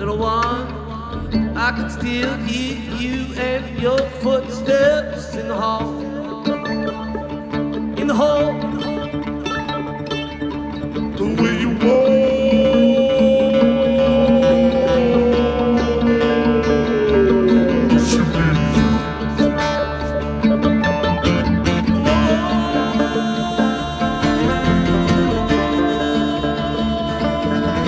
little one. I can still hear you and your footsteps in the hall.